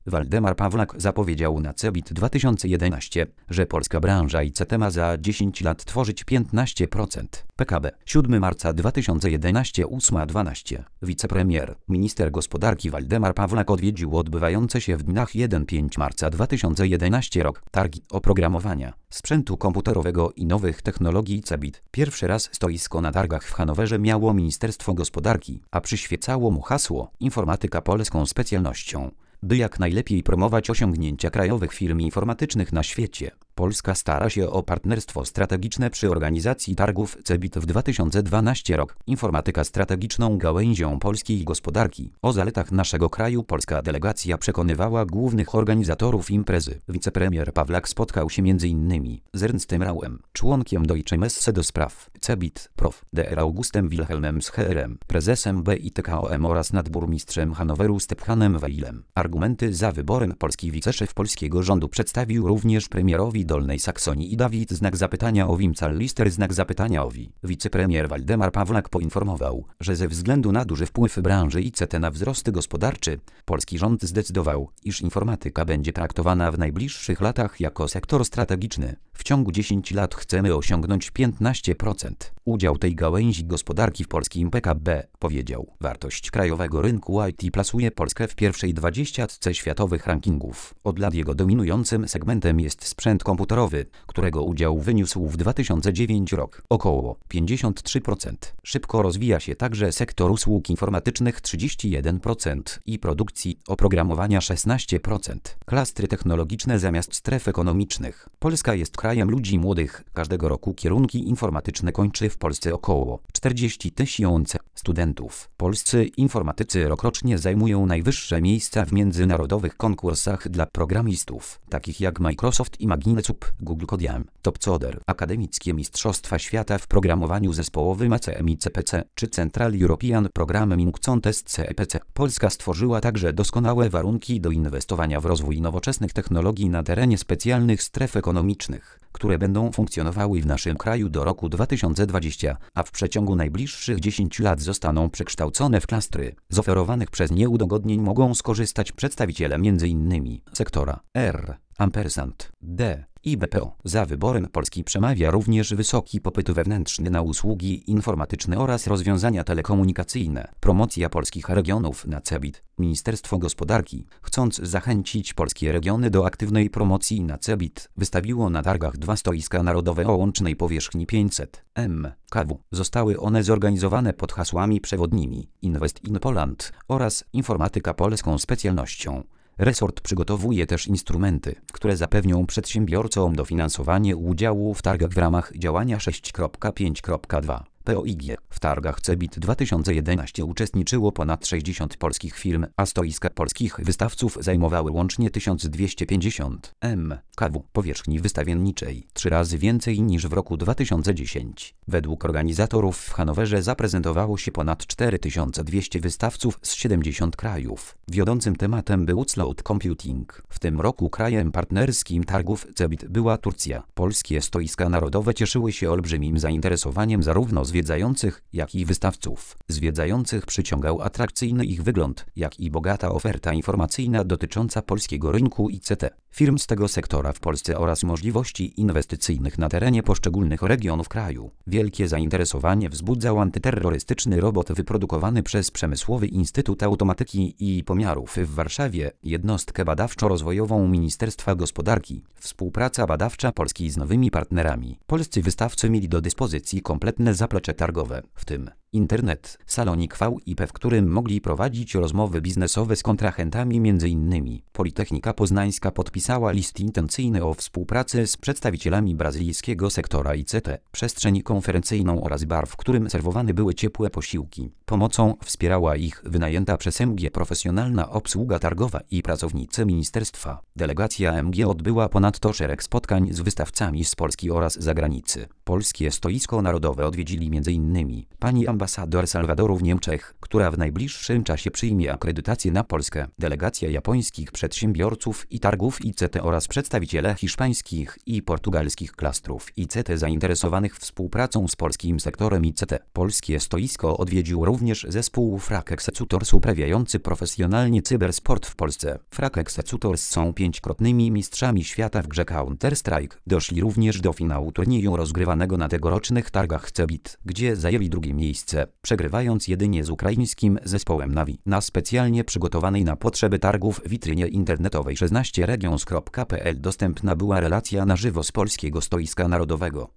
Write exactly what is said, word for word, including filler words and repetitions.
Waldemar Pawlak zapowiedział na CeBIT dwa tysiące jedenaście, że polska branża I C T ma za dziesięć lat tworzyć piętnaście procent P K B. siódmego marca dwa tysiące jedenaście ósma dwanaście. Wicepremier, minister gospodarki Waldemar Pawlak odwiedził odbywające się w dniach pierwszego do piątego marca dwa tysiące jedenastego rok targi oprogramowania, sprzętu komputerowego I nowych technologii CeBIT. Pierwszy raz stoisko na targach w Hanowerze miało Ministerstwo Gospodarki, a przyświecało mu hasło „Informatyka polską specjalnością”, by jak najlepiej promować osiągnięcia krajowych firm informatycznych na świecie. Polska stara się o partnerstwo strategiczne przy organizacji targów CeBIT w dwa tysiące dwunastym rok. Informatyka strategiczną gałęzią polskiej gospodarki. O zaletach naszego kraju polska delegacja przekonywała głównych organizatorów imprezy. Wicepremier Pawlak spotkał się między innymi z Ernstem Rauem, członkiem Deutsche Messe do spraw CeBIT, prof. dr Augustem Wilhelmem Scherem, prezesem B I T K O M oraz nadburmistrzem Hanoweru Stephanem Weilem. Argumenty za wyborem polski wiceszef polskiego rządu przedstawił również premierowi Dolnej Saksonii I Dawid znak zapytania o Wimcal-Lister znak zapytania owi. Wicepremier Waldemar Pawlak poinformował, że ze względu na duży wpływ branży I C T na wzrost gospodarczy, polski rząd zdecydował, iż informatyka będzie traktowana w najbliższych latach jako sektor strategiczny. W ciągu dziesięciu lat chcemy osiągnąć piętnaście procent udział tej gałęzi gospodarki w polskim P K B, powiedział. Wartość krajowego rynku I T plasuje Polskę w pierwszej dwudziestce światowych rankingów. Od lat jego dominującym segmentem jest sprzęt komputerowy, którego udział wyniósł w dwa tysiące dziewiątym rok około pięćdziesiąt trzy procent. Szybko rozwija się także sektor usług informatycznych trzydzieści jeden procent i produkcji oprogramowania szesnaście procent. Klastry technologiczne zamiast stref ekonomicznych. Polska jest krajem ludzi młodych. Każdego roku kierunki informatyczne kończy w Polsce około czterdzieści tysięcy studentów. Polscy informatycy rokrocznie zajmują najwyższe miejsca w międzynarodowych konkursach dla programistów, takich jak Microsoft i Magnesup, Google Codejam, TopCoder, Akademickie Mistrzostwa Świata w Programowaniu Zespołowym A C M I C P C czy Central European Programming Contest C E P C. Polska stworzyła także doskonałe warunki do inwestowania w rozwój nowoczesnych technologii na terenie specjalnych stref ekonomicznych, które będą funkcjonowały w naszym kraju do roku dwa tysiące dwudziestego, a w przeciągu najbliższych dziesięciu lat zostaną przekształcone w klastry. Z oferowanych przez nie udogodnień mogą skorzystać przedstawiciele między innymi sektora R, ampersand, D i B P O. Za wyborem Polski przemawia również wysoki popyt wewnętrzny na usługi informatyczne oraz rozwiązania telekomunikacyjne. Promocja polskich regionów na CeBIT. Ministerstwo Gospodarki, chcąc zachęcić polskie regiony do aktywnej promocji na CeBIT, wystawiło na targach dwa stoiska narodowe o łącznej powierzchni pięćset metrów kwadratowych. Zostały one zorganizowane pod hasłami przewodnimi Invest in Poland oraz Informatyka polską specjalnością. Resort przygotowuje też instrumenty, które zapewnią przedsiębiorcom dofinansowanie udziału w targach w ramach działania sześć kropka pięć kropka dwa. P O I G. W targach CeBIT dwa tysiące jedenaście uczestniczyło ponad sześćdziesiąt polskich firm, a stoiska polskich wystawców zajmowały łącznie tysiąc dwieście pięćdziesiąt metrów kwadratowych powierzchni wystawienniczej, trzy razy więcej niż w roku dwa tysiące dziesiątym. Według organizatorów w Hanowerze zaprezentowało się ponad cztery tysiące dwieście wystawców z siedemdziesięciu krajów. Wiodącym tematem był cloud computing. W tym roku krajem partnerskim targów CeBIT była Turcja. Polskie stoiska narodowe cieszyły się olbrzymim zainteresowaniem zarówno zwiedzających, jak i wystawców. Zwiedzających przyciągał atrakcyjny ich wygląd, jak i bogata oferta informacyjna dotycząca polskiego rynku I C T, firm z tego sektora w Polsce oraz możliwości inwestycyjnych na terenie poszczególnych regionów kraju. Wielkie zainteresowanie wzbudzał antyterrorystyczny robot wyprodukowany przez Przemysłowy Instytut Automatyki i Pomiarów w Warszawie, jednostkę badawczo-rozwojową Ministerstwa Gospodarki. Współpraca badawcza Polski z nowymi partnerami. Polscy wystawcy mieli do dyspozycji kompletne zaplecze targowe, w tym internet, salonik V I P, w którym mogli prowadzić rozmowy biznesowe z kontrahentami między innymi Politechnika Poznańska podpisała list intencyjny o współpracy z przedstawicielami brazylijskiego sektora I C T, przestrzeń konferencyjną oraz bar, w którym serwowane były ciepłe posiłki. Pomocą wspierała ich wynajęta przez M G profesjonalna obsługa targowa i pracownicy ministerstwa. Delegacja M G odbyła ponadto szereg spotkań z wystawcami z Polski oraz zagranicy. Polskie stoisko narodowe odwiedzili między innymi pani ambasador Salwadoru w Niemczech, która w najbliższym czasie przyjmie akredytację na Polskę, delegacja japońskich przedsiębiorców i targów I C T oraz przedstawiciele hiszpańskich i portugalskich klastrów I C T zainteresowanych współpracą z polskim sektorem I C T. Polskie stoisko odwiedził również również zespół Frag Executors uprawiający profesjonalnie cybersport w Polsce. Frag Executors są pięciokrotnymi mistrzami świata w grze Counter-Strike. Doszli również do finału turnieju rozgrywanego na tegorocznych targach Cebit, gdzie zajęli drugie miejsce, przegrywając jedynie z ukraińskim zespołem Navi. Na specjalnie przygotowanej na potrzeby targów witrynie internetowej szesnaście regions kropka p l dostępna była relacja na żywo z polskiego stoiska narodowego.